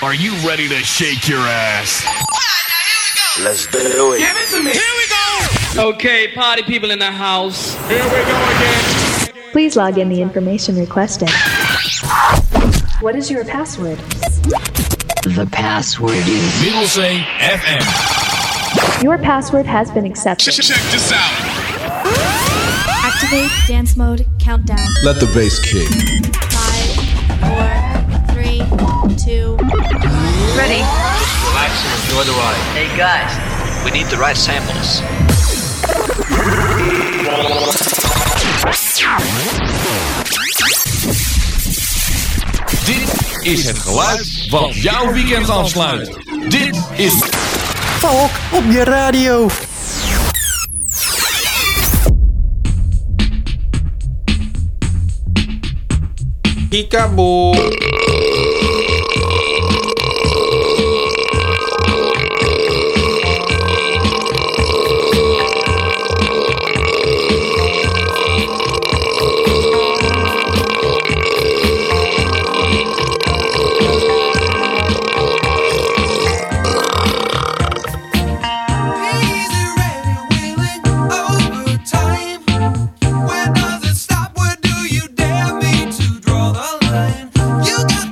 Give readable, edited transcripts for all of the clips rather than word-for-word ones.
Are you ready to shake your ass? Let's do it. Give it to me. Here we go. Okay, party people in the house. Here we go again. Please log in the information requested. What is your password? The password is Middlesing FM. Your password has been accepted. Check this out. Activate dance mode countdown. Let the bass kick. 5, 4, 3, 2, 1. ready. Relax and enjoy the ride. Hey guys, We need the right samples. Dit is het geluid wat jouw weekend afsluit. Dit is Valk op je radio. Peekaboo. You got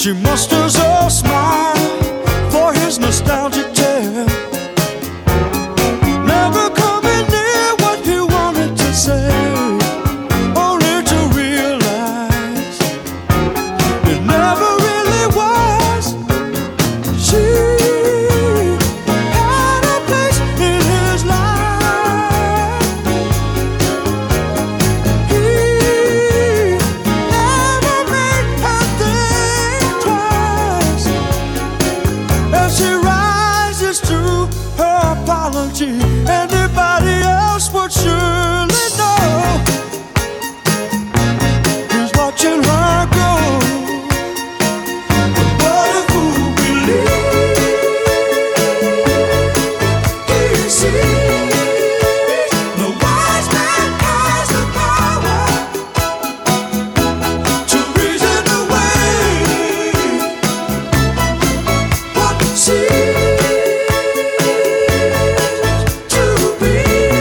She musters a smile for his nostalgic tale. Never coming near what he wanted to say, only to realize it never really was. She had a place in his life. He never made her think twice. As she rises to her apology, anybody else would surely know. He's watching her go. What a fool believes he sees. The wise man has the power to reason away what seems to be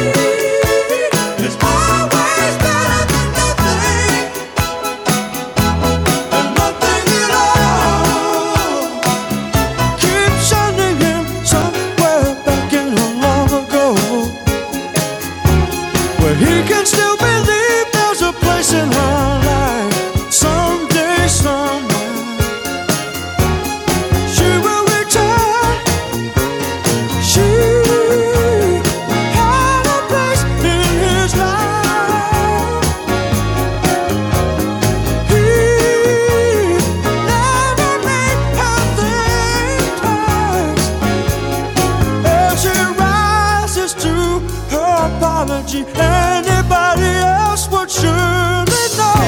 is always better than nothing, and nothing at all. Keep sending him somewhere back in long ago, where he can still believe there's a place in her life. Someday, somewhere, she will return. She had a place in his life. He never made her think twice. As she rises to her apology, anybody else would surely know.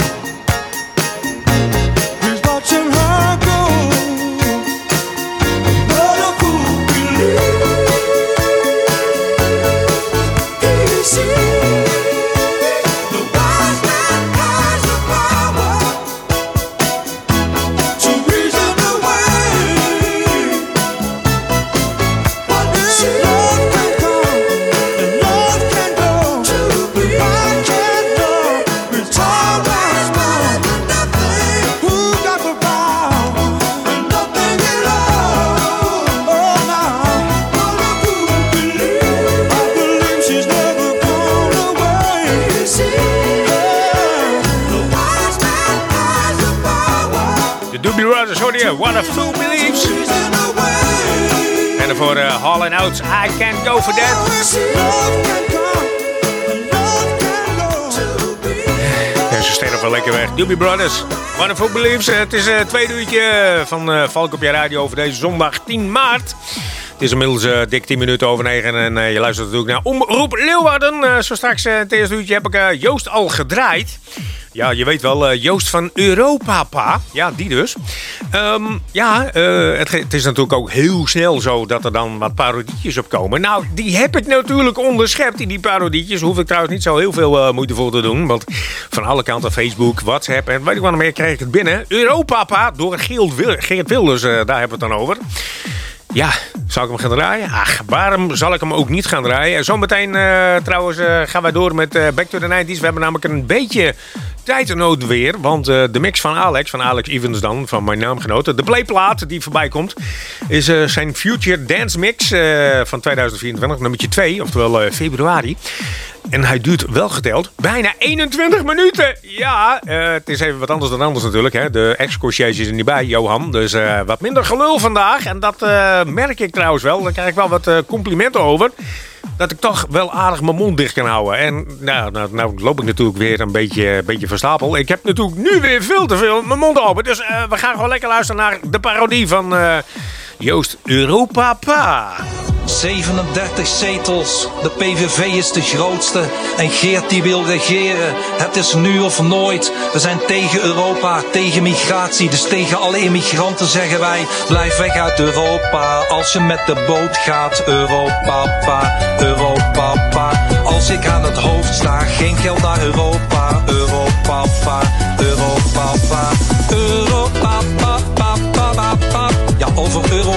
He's watching her go. What a fool believes he sees. The wise man has the power to reason away what love can come and love can go. I can't know it's always more than nothing. Who got the power and nothing at all? Oh, now what a fool believes. I believe she's never gone away. The wise man has the power De Doobie Brothers hoor je. What a Fool Believes. to reason away. En daarvoor Hall & Oates, I Can't Go For That. Love can come and love can go. Ja, ze sterven wel lekker weg. Doobie Brothers, What a Fool Believes. Het is het tweede uurtje van Valk op je radio over deze zondag 10 maart. Het is inmiddels dik 10 minuten over 9 en je luistert natuurlijk naar Omroep Leeuwarden. Zo straks het eerste uurtje heb ik Joost al gedraaid. Ja, je weet wel, Joost van Europapa. Ja, die dus. Het is natuurlijk ook heel snel zo dat er dan wat parodietjes op komen. Nou, die heb ik natuurlijk onderschept in die parodietjes. Hoef ik trouwens niet zo heel veel moeite voor te doen. Want van alle kanten, Facebook, WhatsApp en weet ik wat nog meer, kreeg ik het binnen. Europapa door Geert Wilders, daar hebben we het dan over. Ja, zal ik hem gaan draaien? Ach, waarom zal ik hem ook niet gaan draaien? Zometeen trouwens gaan wij door met Back to the 90s. We hebben namelijk een beetje tijdnood weer. Want de mix van Alex Evans dan, van mijn naamgenoten. De playplaat die voorbij komt, is zijn Future Dance Mix van 2024, nummertje 2, oftewel februari. En hij duurt wel geteld bijna 21 minuten. Ja, het is even wat anders dan anders natuurlijk. Hè. De ex-conciërge is er niet bij, Johan. Dus wat minder gelul vandaag. En dat merk ik trouwens wel. Daar krijg ik wel wat complimenten over. Dat ik toch wel aardig mijn mond dicht kan houden. En nou loop ik natuurlijk weer een beetje van stapel. Ik heb natuurlijk nu weer veel te veel mijn mond open. Dus we gaan gewoon lekker luisteren naar de parodie van Joost Europapa. 37 zetels, de PVV is de grootste en Geert die wil regeren. Het is nu of nooit, we zijn tegen Europa, tegen migratie. Dus tegen alle immigranten zeggen wij, blijf weg uit Europa. Als je met de boot gaat, Europapa, Europapa. Als ik aan het hoofd sta, geen geld naar Europa, Europapa, Europapa, Europapa. Ja, over Europa mag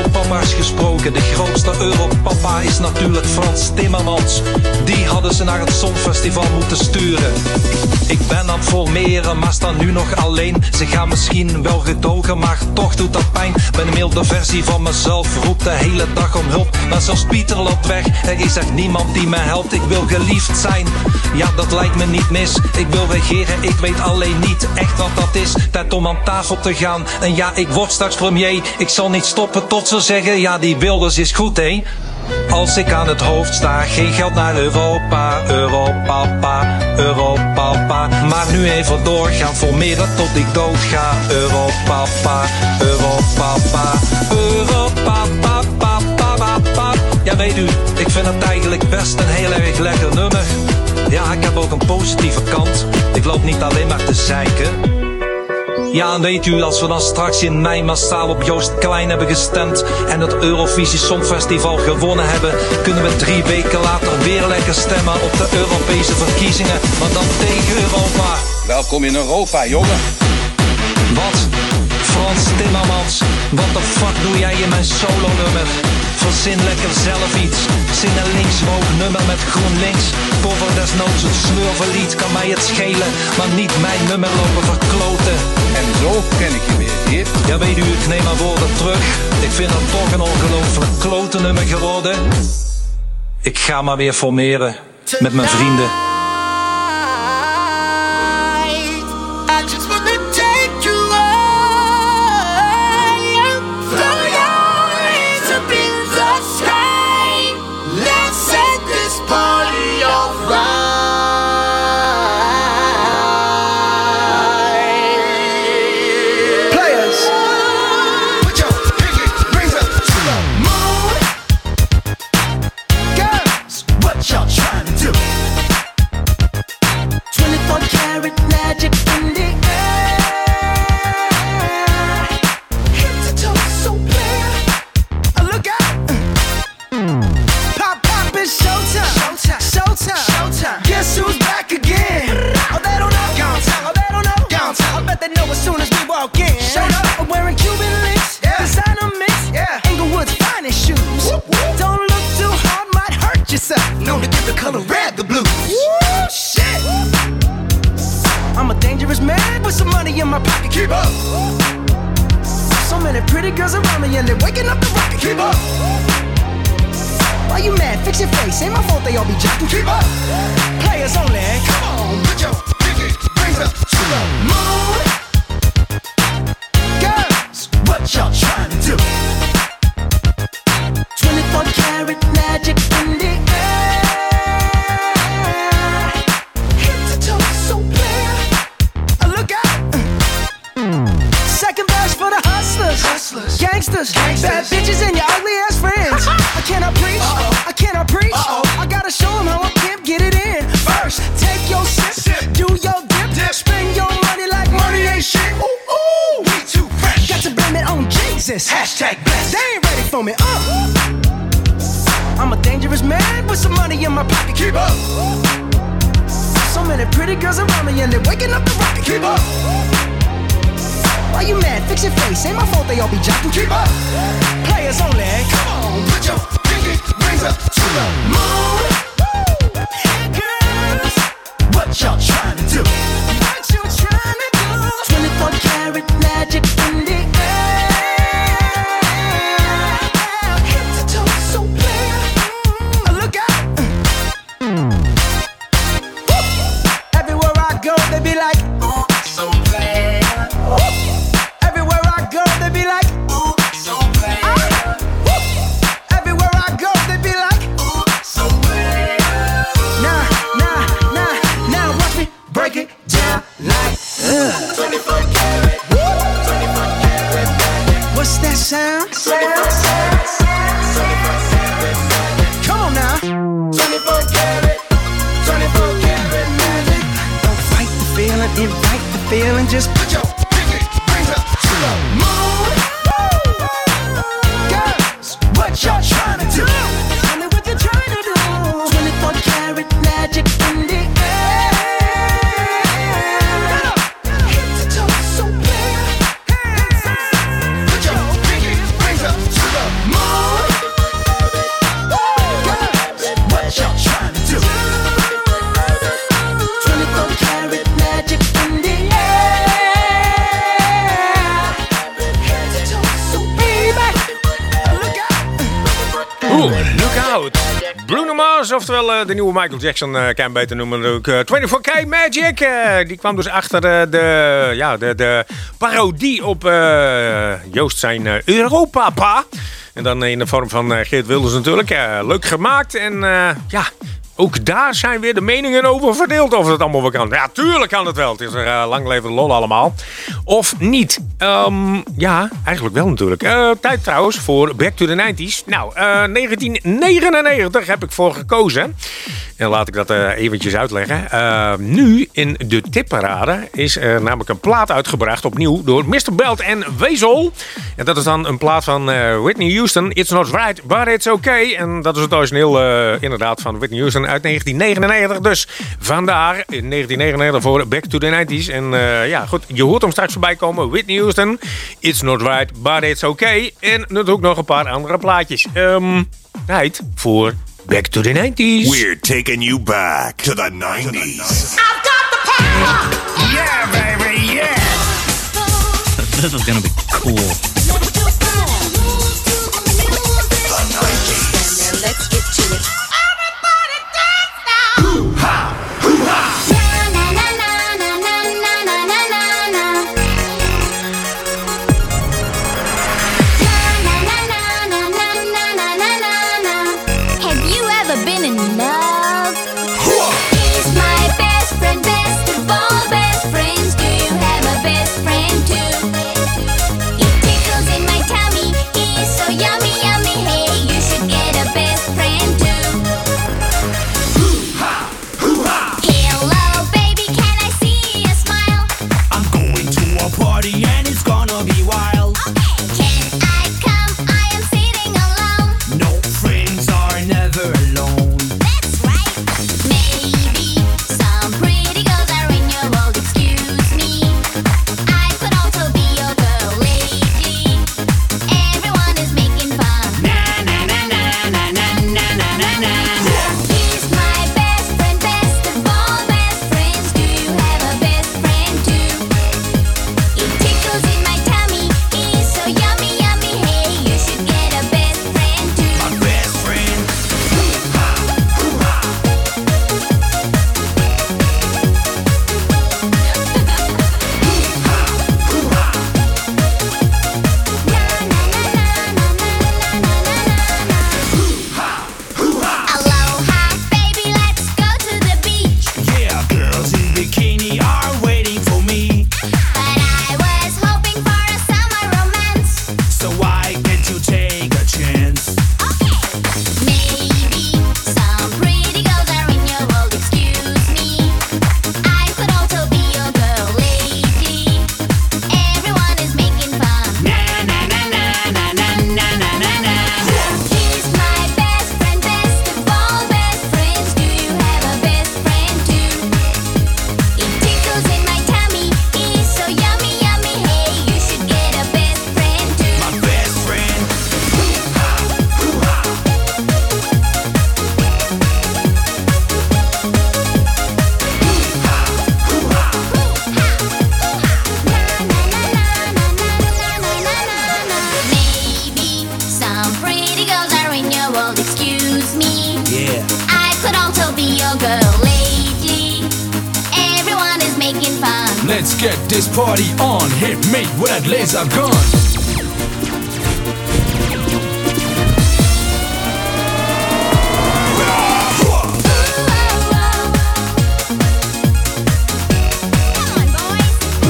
Europa's gesproken. De grootste Europapa is natuurlijk Frans Timmermans. Die hadden ze naar het Songfestival moeten sturen. Ik ben aan het formeren, maar sta nu nog alleen. Ze gaan misschien wel gedogen, maar toch doet dat pijn. Ben een milde versie van mezelf, roep de hele dag om hulp. Maar zoals Pieter loopt weg, er is echt niemand die me helpt. Ik wil geliefd zijn, ja dat lijkt me niet mis. Ik wil regeren, ik weet alleen niet echt wat dat is. Tijd om aan tafel te gaan, en ja ik word straks premier. Ik zal niet stoppen tot ze zeggen, ja die Wilders is goed hé. Als ik aan het hoofd sta, geen geld naar Europa, Europapa, Europapa. Maar nu even doorgaan, formeren tot ik dood ga. Europapa, Europapa, Europapa, papa. Ja weet u, ik vind het eigenlijk best een heel erg lekker nummer. Ja, ik heb ook een positieve kant, ik loop niet alleen maar te zeiken. Ja, en weet u, als we dan straks in mei massaal op Joost Klein hebben gestemd en het Eurovisie Songfestival gewonnen hebben, kunnen we 3 weken later weer lekker stemmen op de Europese verkiezingen, maar dan tegen Europa. Welkom in Europa, jongen. Wat? Frans Timmermans, wat de fuck doe jij in mijn solo-nummer? Verzin lekker zelf iets, zing een linkswoog nummer met GroenLinks. Cover desnoods het slurvenlied, kan mij het schelen, maar niet mijn nummer lopen verkloten. En zo ken ik je weer, hier. Ja weet u, ik neem mijn woorden terug, ik vind het toch een ongelooflijk klote nummer geworden. Ik ga maar weer formeren met mijn vrienden. More Bruno Mars, oftewel de nieuwe Michael Jackson, kan je hem beter noemen ook. 24K Magic, die kwam dus achter de parodie op Joost zijn Europa-pa. En dan in de vorm van Geert Wilders natuurlijk. Leuk gemaakt en ook daar zijn weer de meningen over verdeeld of het allemaal wel kan. Ja, tuurlijk kan het wel. Het is er lang leven lol allemaal. Of niet. Eigenlijk wel natuurlijk. Tijd trouwens voor Back to the 90s. Nou, 1999 heb ik voor gekozen. En laat ik dat eventjes uitleggen. Nu in de tipparade is er namelijk een plaat uitgebracht opnieuw door Mr. Belt en Wezel. En dat is dan een plaat van Whitney Houston. It's Not Right, But It's Okay. En dat is het origineel inderdaad van Whitney Houston uit 1999. Dus vandaar in 1999 voor Back to the 90s. En goed, je hoort hem straks voorbij komen. Whitney Houston, It's Not Right, But It's Okay. En natuurlijk nog een paar andere plaatjes. Tijd voor Back to the 90s. We're taking you back to the 90s. I've got the power! Yeah, baby, yeah! This is gonna be cool. The 90s. Let's get to it. Everybody dance now! Hoo-ha! Hoo-ha! Have you ever been in love? He's my best friend, best of all best friends. Do you have a best friend too? He tickles in my tummy, he's so yummy, yummy. Hey, you should get a best friend too. Hello, baby, can I see a smile? I'm going to a party and it's gonna be wild. Can I come? I am sitting alone. No, friends are never alone. That's right. Maybe some pretty girls are in your world. Excuse me. I could also be your girl lately. Everyone is making fun. Na na na na na na na na na na. He's my best friend, best of all best friends. Do you have a best friend too? He tickles in my tummy. He's so yummy, yummy. Hey, you should get a best friend too. My best friend. Aloha, baby, let's go to the beach. Yeah, girls in bikini are waiting for me. But I was hoping for a summer romance. So why can't you take a chance? Maybe some pretty girls are in your world. Excuse me. I could also be your girl lately. Everyone is making fun. Na na na na na na na na na na. He's my best friend, best of all best friends. Do you have a best friend too? He tickles in my tummy. He's so yummy, yummy. Hey, you should get a best friend too. My best friend. Maybe some pretty girls are in your world. Excuse me. Yeah. I could also be your girl lately. Everyone is making fun. Let's get this party on. Hit me with that laser gun. Come on, boys.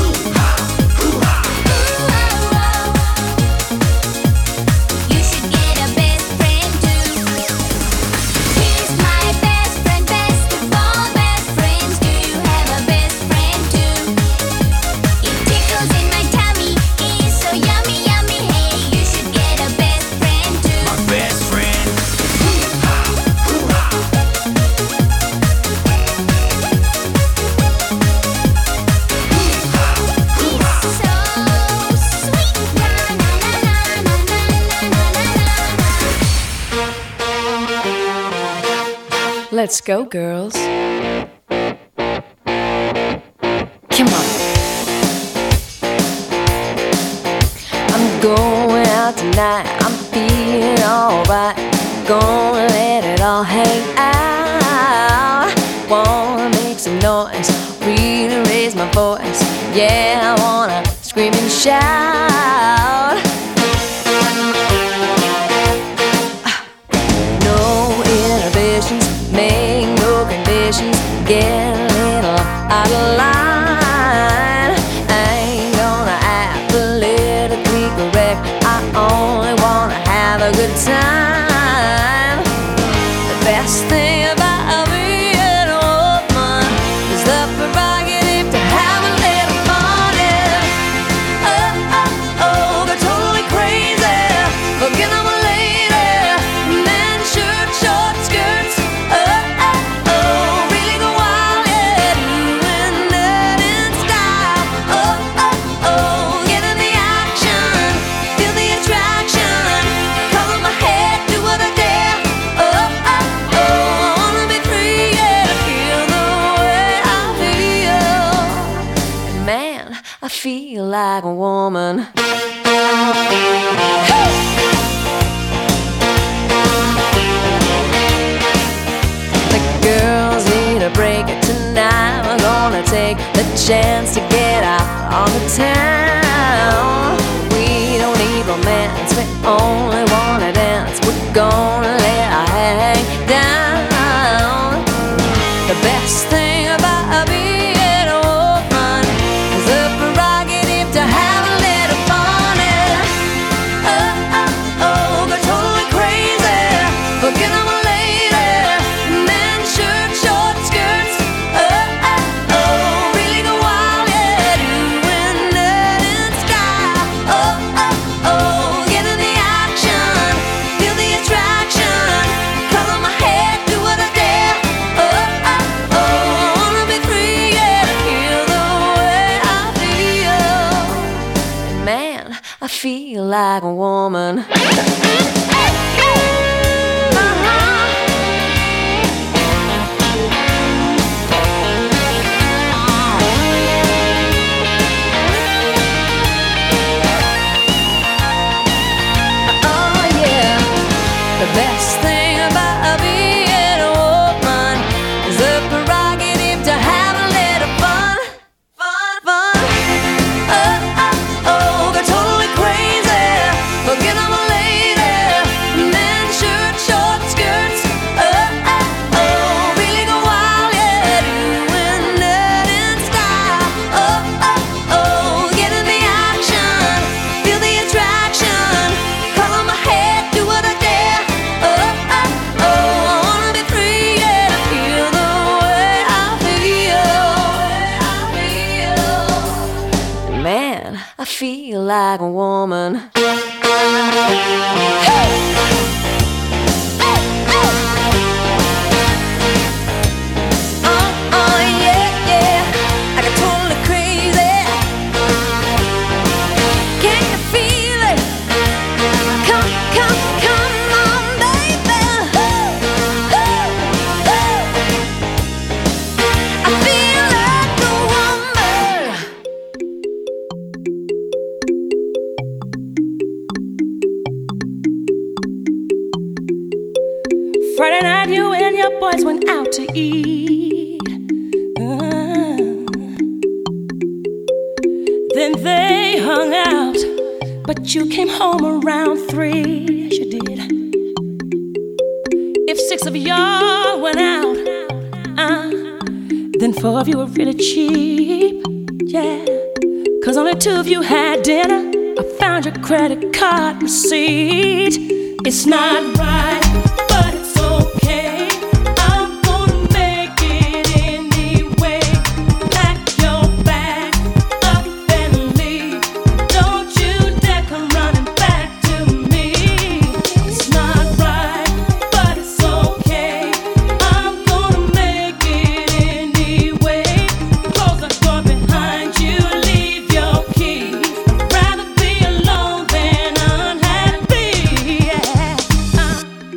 You should get a best friend too. He's my best friend, best of all best friends. Do you have a best friend too? He tickles in my tummy. He's so yummy, yummy. Hey, you should get a best friend too. My best friend. Let's go, girls. Come on. I'm going out tonight. I'm feeling alright. Gonna let it all hang out. Wanna make some noise, really raise my voice. Yeah, I wanna scream and shout. No inhibitions, make no conditions. Get a little out of line. I ain't gonna act politically correct. I only wanna have a good time. The best thing about being a woman is the prerogative to have a little fun. Oh, oh, oh, they're totally crazy. Forget I'm a lady. Men, shirt, short skirts. Oh, oh, oh, really go wild, yeah. Doing that in style. Oh, oh, oh, get in the action. Feel the attraction. Color my head, do what I dare. Oh, oh, oh, I wanna be free, yeah, to feel the way I feel. And man, I feel like a woman. The girls need a break tonight. We're gonna take the chance to get out on the town. We don't need romance, we only wanna dance. We're gonna let our hang down. The best thing about being a woman is the prerogative to have a little fun. Oh, oh, oh, they're totally crazy. Forget I'm a lady. Men, shirt, short skirts. Oh, oh, oh, really go wild, yeah. Doing that in style. Oh, oh, oh, get in the action. Feel the attraction. Color my head, do what I dare. Oh, oh, oh, I wanna be free, yeah, to feel the way I feel. And man, I feel like a woman. Oh yeah, the best thing about being a woman is the prerogative to have a little fun, fun, fun. Oh, oh, oh, they're totally crazy. Forget I'm a lady. Men, shirt, short skirts. Oh, oh, oh, really go wild, yeah. Doing that in style. Oh, oh, oh, get in the action. Feel the attraction. Color my head, do what I dare. Oh, oh, oh, I wanna be free, yeah, to feel the way I feel. Man, I feel like a woman. Oh, yeah, yeah, I got totally crazy. Can you feel it? Come, come, come on, baby. I feel like a woman. Friday night, you and your boys went out to eat. Then they hung out, but you came home around 3. Yes, you did. If 6 of y'all went out, then 4 of you were really cheap. Yeah, 'cause only 2 of you had dinner. I found your credit card receipt. It's not right, but it's okay. I'm gonna make it anyway. Pack your bag up and leave. Don't you dare come running back to me. It's not right, but it's okay. I'm gonna make it anyway. Close the door behind you, leave your keys. I'd rather be alone than unhappy. Yeah.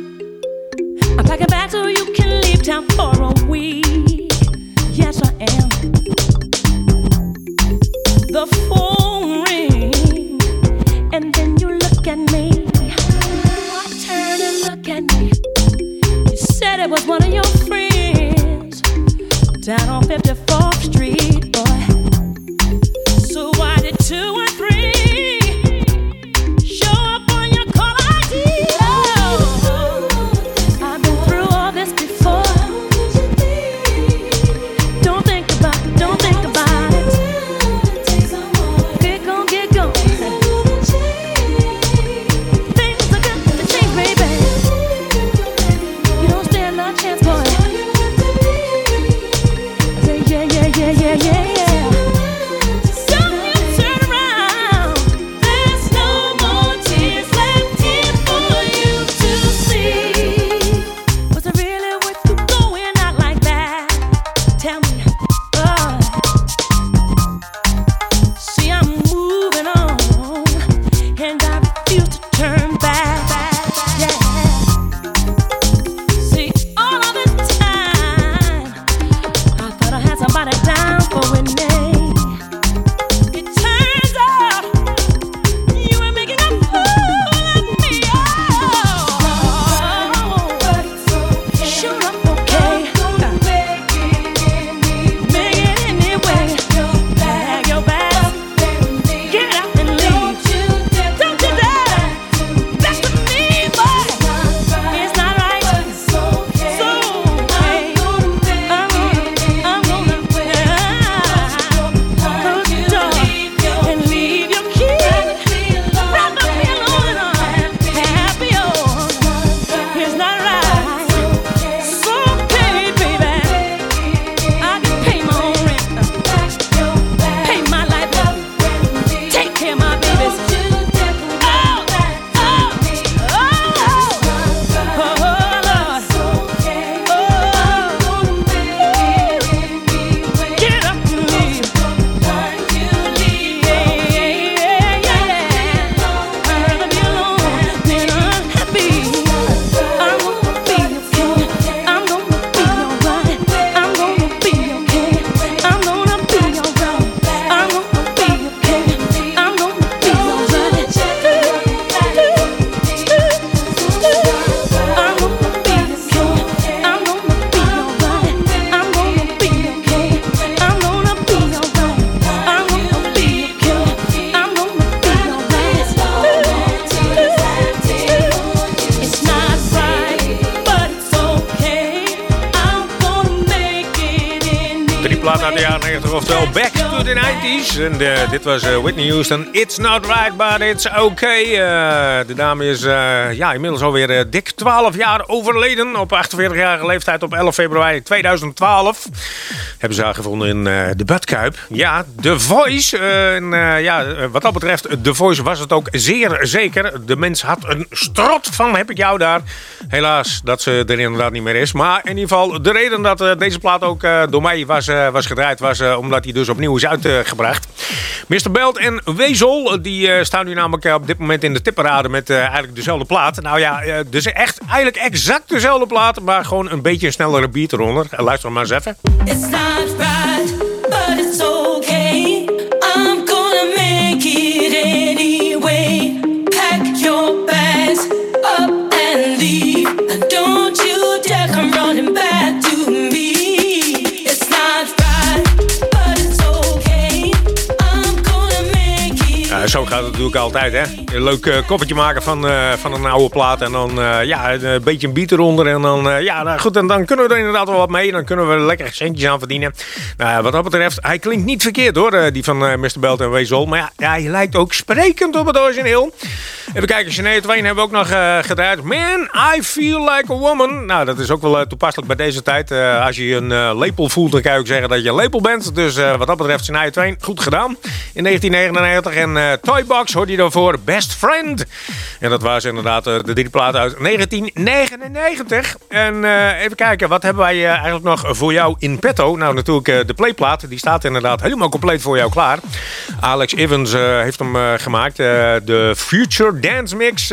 plaat uit de jaren 90, oftewel Back to the 90s. En dit was Whitney Houston. It's not right, but it's okay. De dame is inmiddels alweer dik 12 jaar overleden. Op 48-jarige leeftijd op 11 februari 2012. Hebben ze haar gevonden in de Badkuip. Ja, The Voice. Wat dat betreft, The Voice was het ook zeer zeker. De mens had een strot van heb ik jou daar. Helaas dat ze er inderdaad niet meer is. Maar in ieder geval, de reden dat deze plaat ook door mij was gedraaid was omdat hij dus opnieuw is uitgebracht. Mr. Belt en Wezel, die staan nu namelijk op dit moment in de tipparade met eigenlijk dezelfde plaat. Nou ja, dus echt eigenlijk exact dezelfde plaat, maar gewoon een beetje een snellere beat eronder. Luister maar eens even. It's not right, but it's okay. I'm gonna make it anyway. Pack your bags up and leave. And don't you dare come running back to me. It's not right, but it's okay. I'm gonna make it. Zo gaat het natuurlijk altijd, hè. Een leuk koffertje maken van een oude plaat. En dan een beetje een beat eronder. En dan, goed, en dan kunnen we er inderdaad wel wat mee. Dan kunnen we er lekker centjes aan verdienen. Wat dat betreft, hij klinkt niet verkeerd hoor, die van Mr. Belt en Wezel. Maar ja, hij lijkt ook sprekend op het origineel. Even kijken, Shania Twain hebben we ook nog gedraaid. Man, I feel like a woman. Nou, dat is ook wel toepasselijk bij deze tijd. Als je een lepel voelt, dan kan je ook zeggen dat je een lepel bent. Dus wat dat betreft, Shania Twain, goed gedaan. In 1999. En Toybox hoorde je daarvoor Best Friend. En dat was inderdaad de drie plaat uit 1999. En even kijken, wat hebben wij eigenlijk nog voor jou in petto? Nou, natuurlijk de playplaat. Die staat inderdaad helemaal compleet voor jou klaar. Alex Evans heeft hem gemaakt. De Future Dance Mix 2024-02.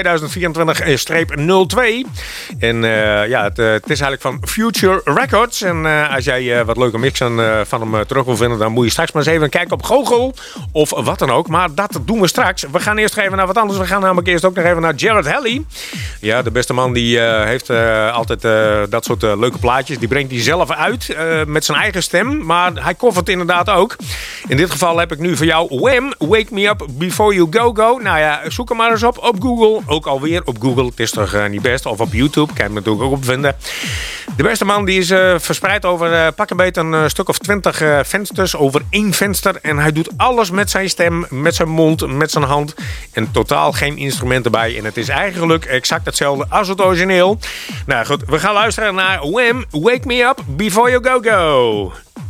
En het is eigenlijk van Future Records. En als jij wat leuke mixen van hem terug wil vinden, dan moet je straks maar eens even kijken op Google of wat dan ook. Maar dat doen we straks. We gaan eerst even naar wat anders. We gaan namelijk eerst ook nog even naar Jared Halley. Ja, de beste man die heeft altijd dat soort leuke plaatjes. Die brengt hij zelf uit met zijn eigen stem. Maar hij covert inderdaad ook. In dit geval heb ik nu voor jou Wham! Wake Me Up Before You Go Go. Nou ja, zoek hem maar eens op Google. Ook alweer op Google. Het is toch niet best. Of op YouTube. Kan je hem natuurlijk ook op vinden. De beste man die is verspreid over pak een beetje een stuk of 20 vensters. Over één venster. En hij doet alles met zijn stem, met zijn mond, met zijn hand. En totaal geen instrumenten bij. En het is eigenlijk exact hetzelfde als het origineel. Nou goed, we gaan luisteren naar Wham! Wake Me Up Before You Go Go.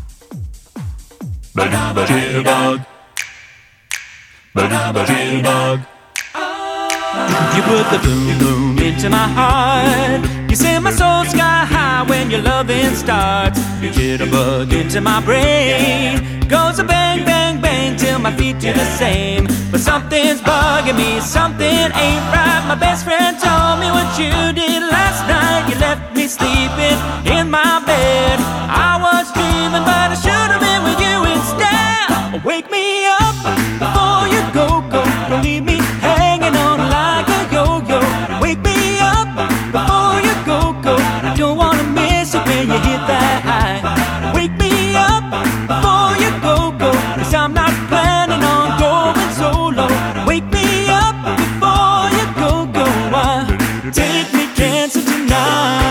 You put the boom boom into my heart. You send my soul sky high when your loving starts. You jitterbug into my brain. Goes a bang bang bang till my feet do the same. But something's bugging me, something ain't right. My best friend told me what you did last night. You left me sleeping in my bed. I was dreaming, but I should have been with you instead. Wake me up before you go, go. Don't leave me hanging on like a yo-yo. Wake me up before you go, go. I don't wanna miss it when you hit that high. Wake me up before you go, go. 'Cause I'm not planning on going solo. Wake me up before you go, go. Take me dancing tonight.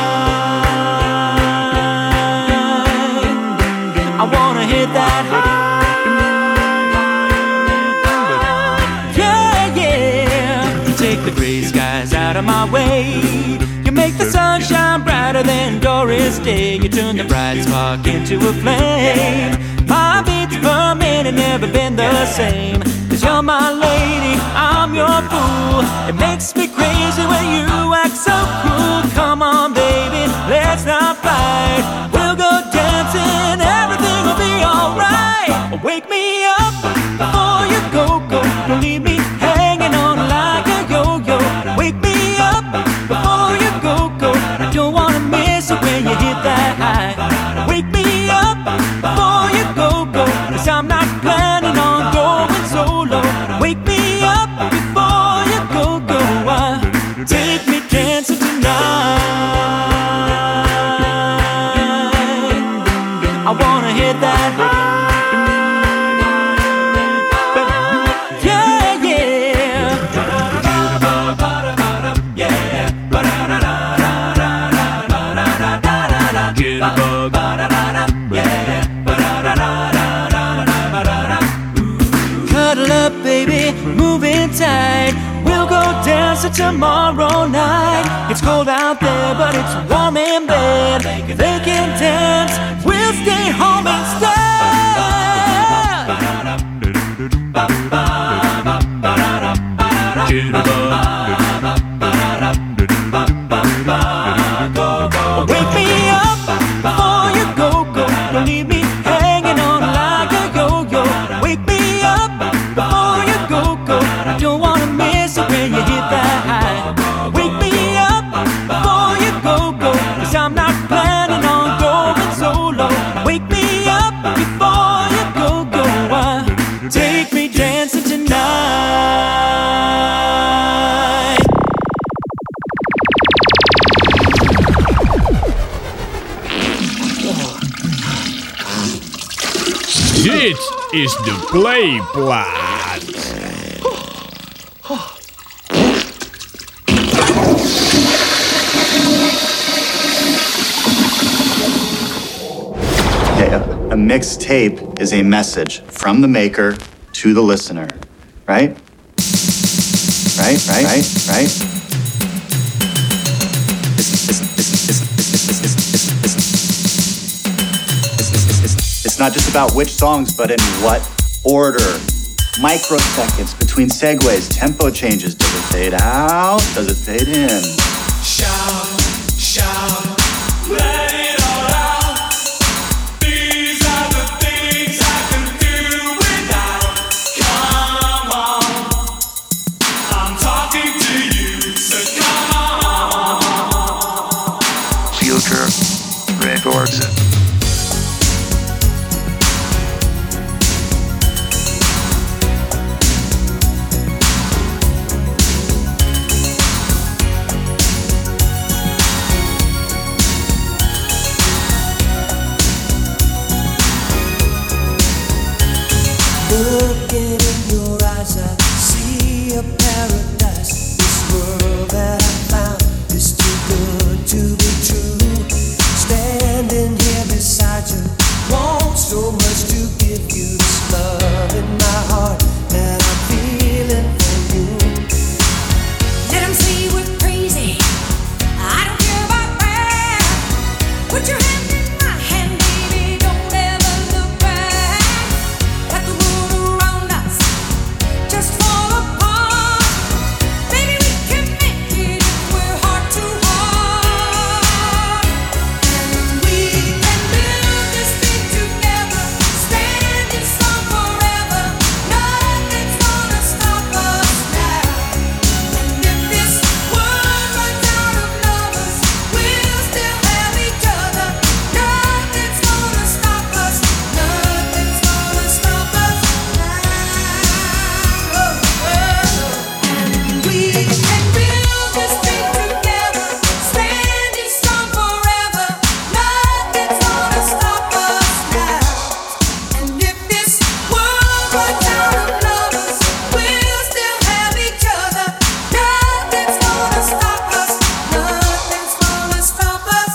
I wanna hit that high. The gray skies out of my way. You make the sun shine brighter than Doris Day. You turn the bright spark into a flame. My beats per minute never been the same. 'Cause you're my lady, I'm your fool. It makes me crazy when you act so cruel. Come on baby, let's not fight. We'll go dancing, everything will be alright. Wake me up before you go, go. Don't leave me hanging on like a yo-yo. Wake me up before you go, go. I don't wanna miss it when you hit that high. Wake me up before you go, go. 'Cause I'm not planning on going solo. Wake me up before you go, go. Take me dancing tonight. I wanna hit that high. Jitterbug, yeah. answer tomorrow night. It's cold out there, but it's warm in bed. They can dance, we'll stay home instead. Wake me up before you go. Don't leave me hanging on like a yo-yo. Wake me up before you go. I don't wanna miss it when you hit that high. Wake me up before you go. 'Cause I'm not planning on going solo. Wake me up before you go. Take me dancing tonight. Dit is de Playplaat. Okay, a mixtape is a message from the maker to the listener, right? Right? It's not just about which songs, but in what order. Microseconds between segues, tempo changes. Does it fade out? Does it fade in? Shout, let it all out. These are the things I can do without. Come on, I'm talking to you, so come on. Future Records. Looking in your eyes, I see a paradise. This world that I found is too good to be true. Standing here beside you, want so much to give you. This love in my heart that I'm feeling for you. Let 'em say we're crazy. I don't care about that. Put your hand in my hand, baby. Don't ever look back. Let the world around us just fall apart. Baby, we can make it if we're heart to heart. And we can build this thing together, standing strong forever. Nothing's gonna stop us now. And if this world runs out of lovers, we'll still have each other. Nothing's gonna stop us. Nothing's gonna stop us now. And we can build this thing together, standing strong forever. Nothing's gonna stop us now. And if this world runs out of lovers, we'll still have each other. Nothing's gonna stop us. Nothing's gonna stop us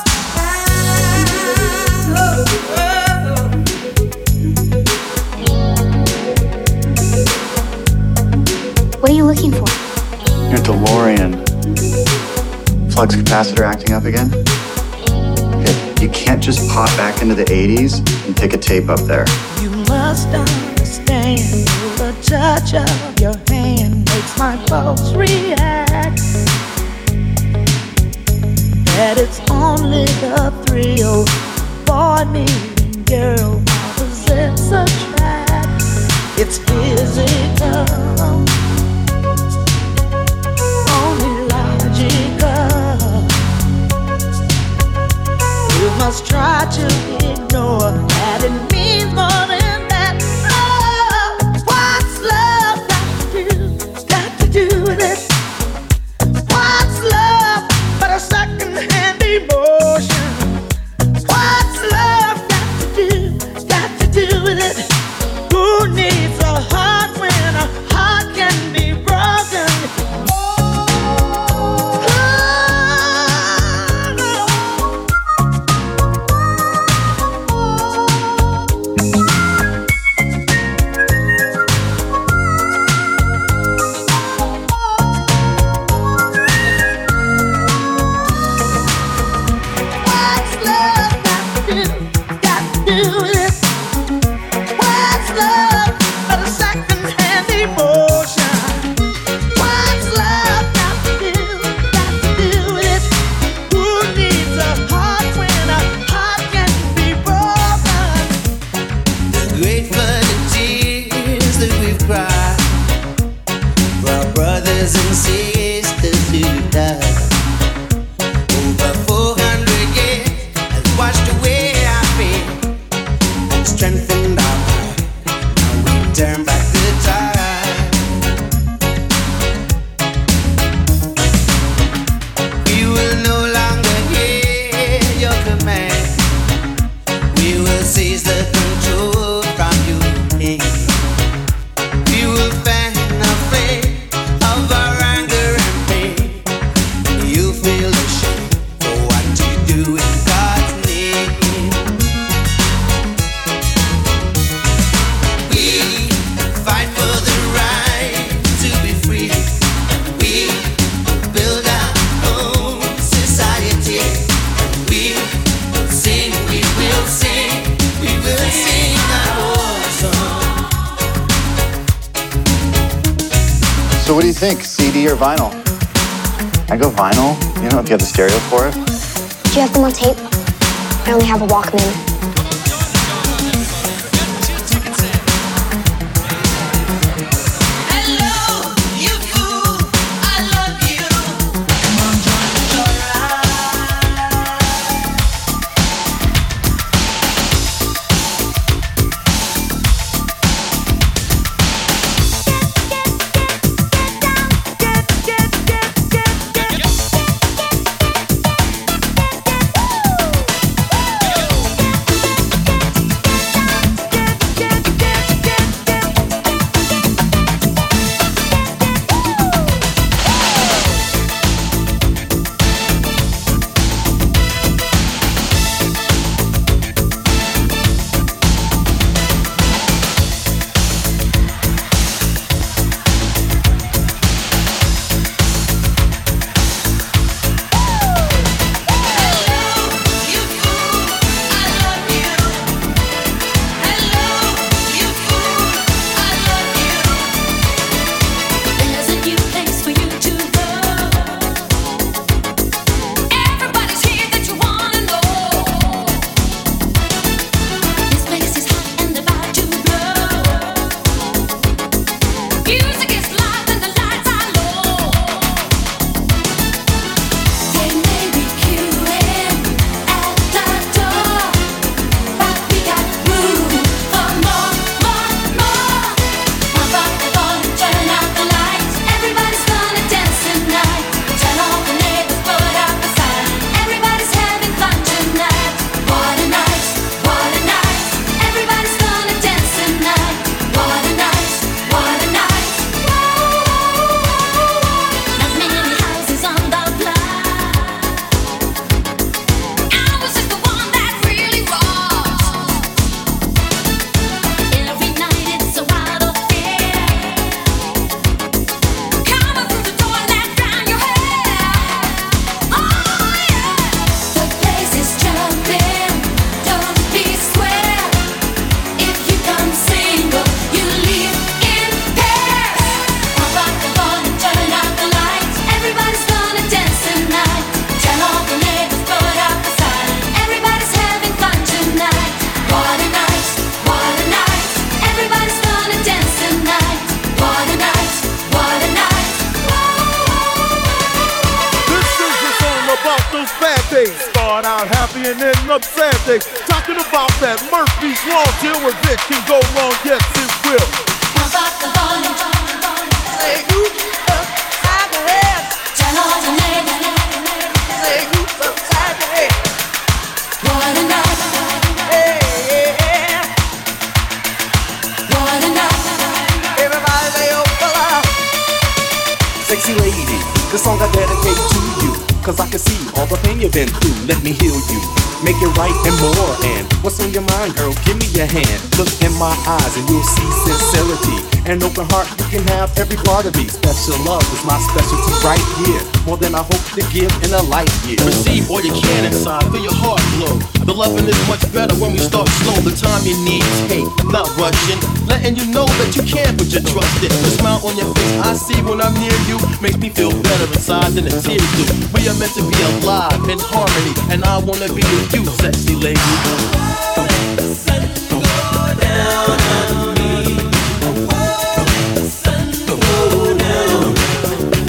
What are you looking for? Your DeLorean. Flux capacitor acting up again? Okay, you can't just pop back into the 80s and pick a tape up there. You must understand the touch of your hand makes my pulse react. That it's only the thrill, boy meeting girl, opposites attract. It's physical, only logical. You must try to ignore that it means more than that. Oh, what's love got to do? Got to do with it. What's love but a second-hand emotion? What's love got to do? Got to do with it. Who needs a heart when a heart brothers and sisters who died. Over 400 years has washed away our fear and strengthened our heart. Now we turn back the tide. We will no longer hear your command. We will seize the control from you. We will fan the flame of our anger and pain. You feel ashamed for what you do in God's name. We fight for the right to be free. We build our own society. We sing, we will sing, we will sing our war song. So what do you think, CD or vinyl? I go vinyl. You know, if you have the stereo for it. Do you have them on tape? I only have a Walkman. There's a new place for you to go. Everybody's here that you wanna know. This place is hot and about to blow. Music is loud and the lights are low. They may be queuing at the door, but we got room for more. Pump up the volume, turn out the lights. Everybody's gonna dance tonight. Tell all the neighbors, put out the sign. Everybody's having fun tonight. What a night, what a night. Everybody's gonna dance tonight. What a night, what a night. Not many houses on the block. Ours is the one that really rocks. Every night it's a wild affair. Coming through the door, let down your hair. Oh yeah, the place is jumping. Don't be square. If you come single, you leave in pairs. Pump up the volume, turn out the lights. Everybody's gonna dance tonight. Tell all the neighbors, put out the sign. Everybody's having fun tonight. What a night, what a night. Everybody's gonna dance tonight. What a night, what a night. This is the song about those bad days. Start out happy and end up sad days. Talking about that Murphy's Law deal where this can go wrong, yes it will. Pump up the volume. Say you upside the head. Tell all the neighbors. Say you upside the head. What a night. Yeah. What a night. Everybody say oh fella. Sexy lady, this song I dedicate to you. Cause I can see all the pain you've been through. Let me heal you, make it right and more. And what's on your mind, girl? Give me your hand. Look in my eyes and you'll see sincerity. An open heart, you can have every part of me. Special love is my specialty right here. More than I hope to give in a life year. Receive all you can inside, feel your heart glow. The loving is much better when we start slow. The time you need, take, not rushing. Letting you know that you can put your trust in. The smile on your face I see when I'm near you makes me feel better inside than a tear do. We are meant to be alive in harmony, and I wanna be with you, sexy lady. The sun go down on me. The sun go down.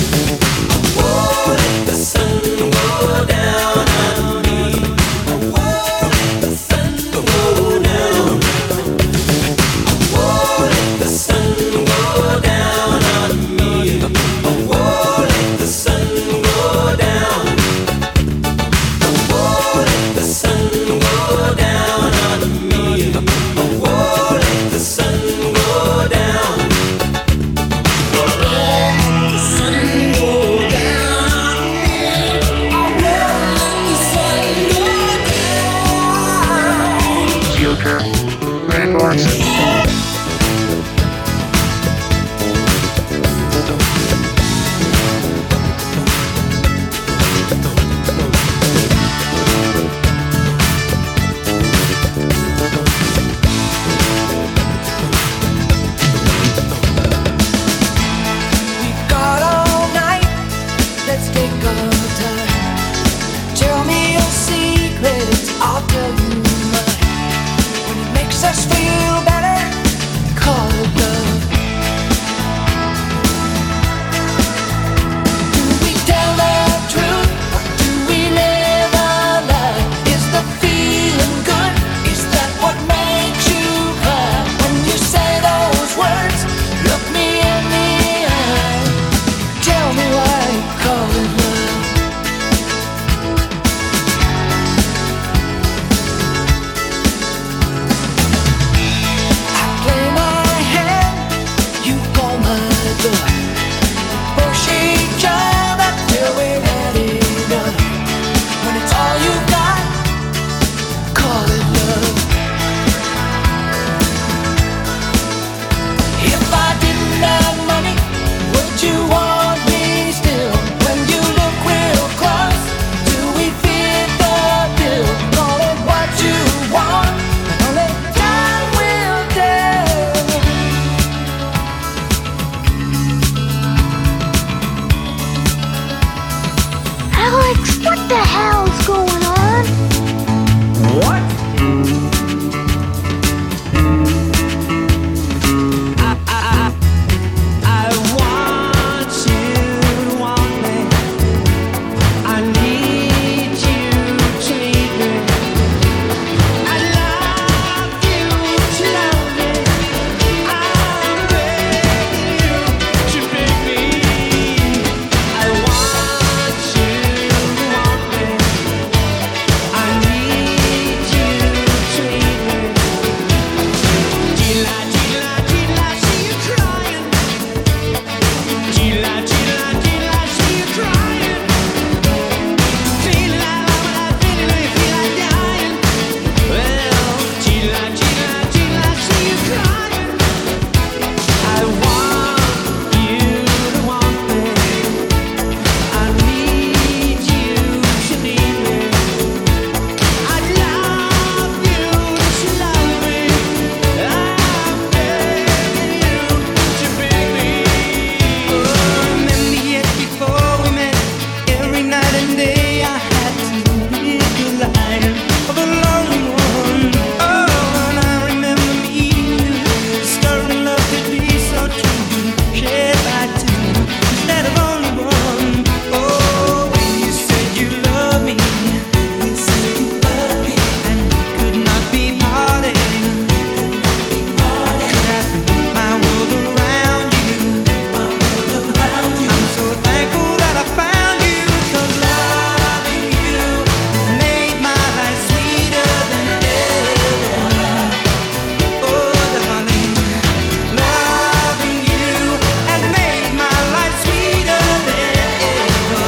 the hell's going on? What? I want you to want me. I need you to need me. I love you to love me. I'm begging you to beg me. I want you to want me. I need you to need me. Gila, gila, gila, see you crying. Gila, gila, gila, see you crying. Feeling like I'm feeling when you feel like dying. Well, gila, gila, gila, see you crying. I want you to want me. I need you to need me. I love you to love me. I'm begging you to beg me. Remember yet before we met, every night and day I had to live the life of a lonely one. Oh, and I remember meeting you, discovering love could be so true, shared by two instead of only one. Oh, when you said you love me, you said you love me, and we could not be parted. Could I put my world around you? I'm so thankful that I found you, 'cause loving you made my life sweeter than ever. Oh, darling, loving you has made my life sweeter than ever.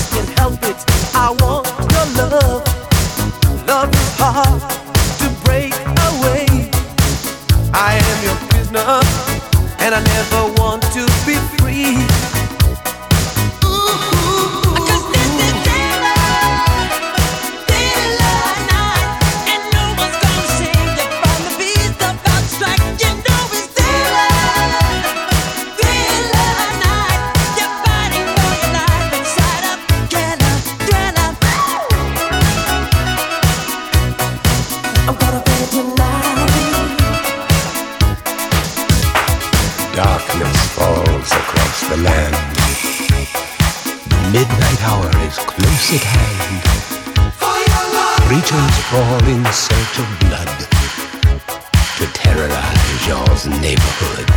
just can't help it. I want your love. Love is hard to break away. I am your prisoner, and I never want to be free. Darkness falls across the land. The midnight hour is close at hand. Creatures crawl in search of blood to terrorize your neighborhood.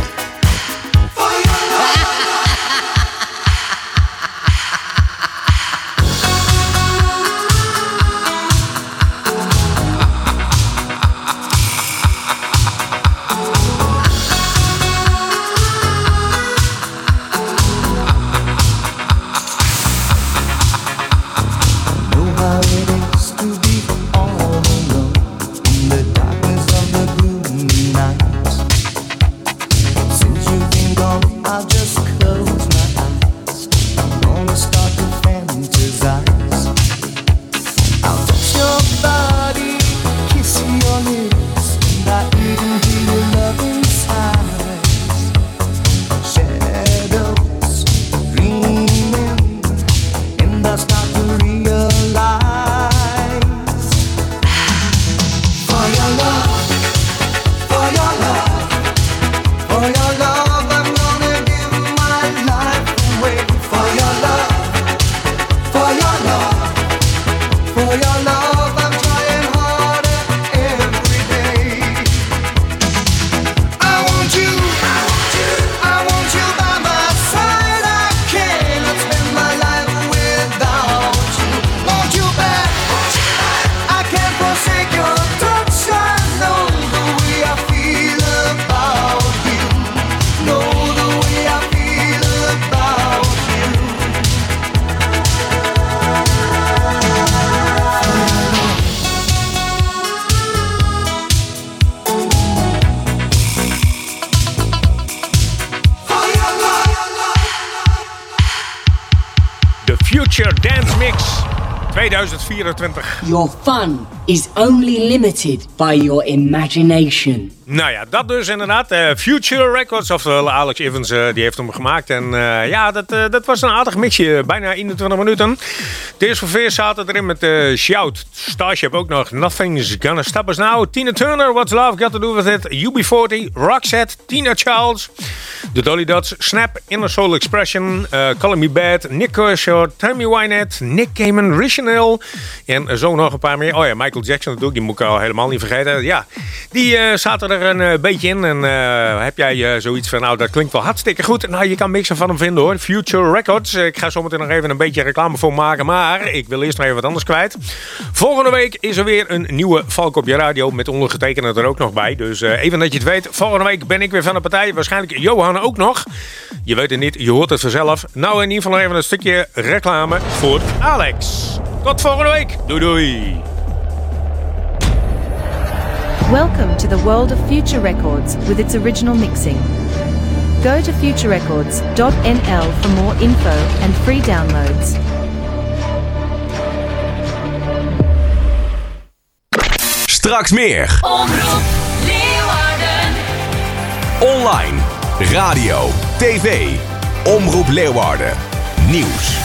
Future Dance Mix 2024. Your fun is only limited by your imagination. Nou ja, dat dus inderdaad. Future Records, oftewel Alex Evans, die heeft hem gemaakt. En ja, dat was een aardig mixje. Bijna 21 minuten. Tears for Fears zaten erin met Shout. Starship ook nog. Nothing's Gonna Stop Us Now. Tina Turner, What's Love Got To Do With It. UB40, Roxette, Tina Charles. The Dolly Dots, Snap, Inner Soul Expression. Call Me Bad, Nick Kershaw, Tammy Wynette, Nick Cayman, Richanel. En zo nog een paar meer. Oh ja, Michael Jackson natuurlijk, die moet ik al helemaal niet vergeten. Ja, die zaten er een beetje in. En heb jij zoiets van, nou dat klinkt wel hartstikke goed. Nou, je kan mixen van hem vinden hoor. Future Records. Ik ga zo meteen nog even een beetje reclame voor maken. Maar ik wil eerst nog even wat anders kwijt. Volgende week is er weer een nieuwe Valk op je radio. Met ondergetekende er ook nog bij. Dus even dat je het weet. Volgende week ben ik weer van de partij. Waarschijnlijk Johan ook nog. Je weet het niet, je hoort het vanzelf. Nou, in ieder geval nog even een stukje reclame voor Alex. Tot volgende week. Doei doei. Welcome to the world of Future Records with its original mixing. Go to futurerecords.nl for more info and free downloads. Straks meer. Omroep Leeuwarden. Online, radio, tv. Omroep Leeuwarden. Nieuws.